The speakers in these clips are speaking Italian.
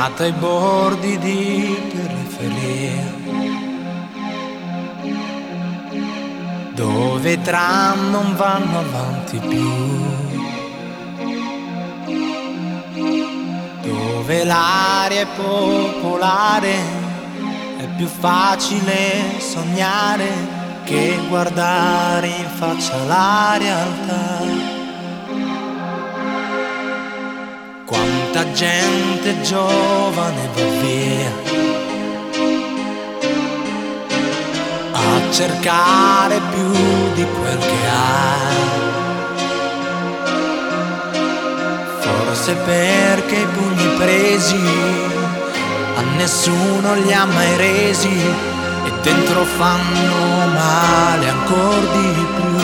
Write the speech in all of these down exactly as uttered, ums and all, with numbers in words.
nato ai bordi di periferia, dove i tram non vanno avanti più, dove l'aria è popolare, è più facile sognare che guardare in faccia la realtà. Quanta gente giovane va via a cercare più di quel che ha, forse perché i pugni presi a nessuno li ha mai resi e dentro fanno male ancor di più.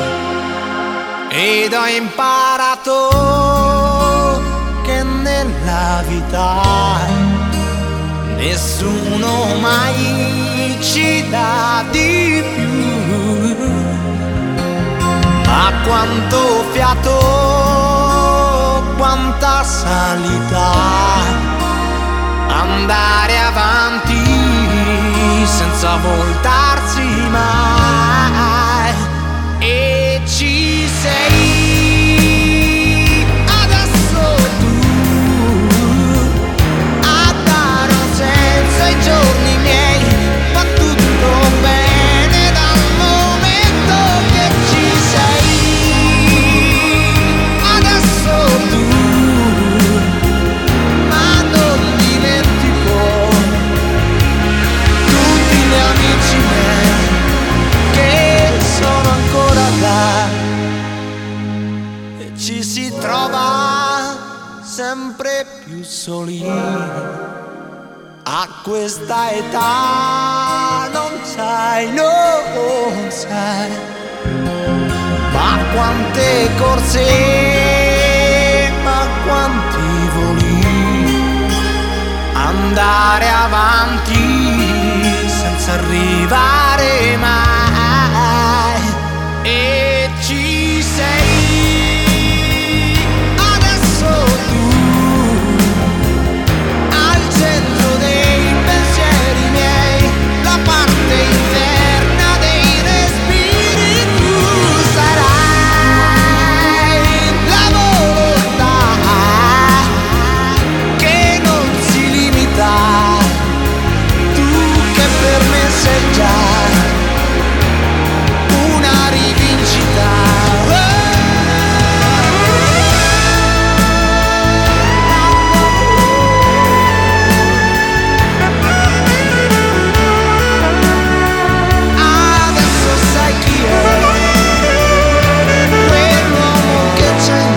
Ed ho imparato che nella vita nessuno mai ci dà di più, ma quanto fiato, quanta salita, andare avanti senza voltarsi mai. E ci sei adesso tu a dare un senso ai giorni miei, va tutto bene dal momento che ci sei adesso tu, ma non dimentico tutti gli amici miei che sono ancora là. E ci si trova sempre più soli a questa età, non sai, non sai, ma quante corse, ma quanti voli, andare avanti senza arrivare mai. E ci sei adesso tu al centro dei pensieri miei, la parte interna dei respiri. Tu sarai la volontà che non si limita, tu che per me sei già una rivincita. Adesso sai chi è quell'uomo che c'è in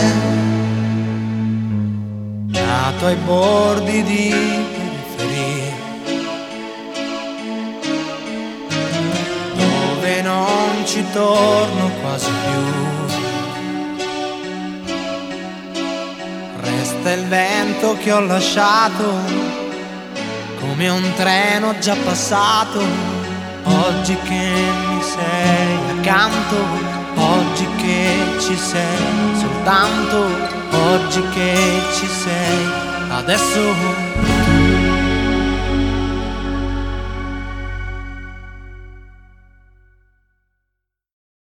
me, nato ai bordi di periferia, dove non ci torno quasi più. Resta il vento che ho lasciato, come un treno già passato. Oggi che mi sei accanto, oggi che ci sei soltanto, oggi che ci sei adesso.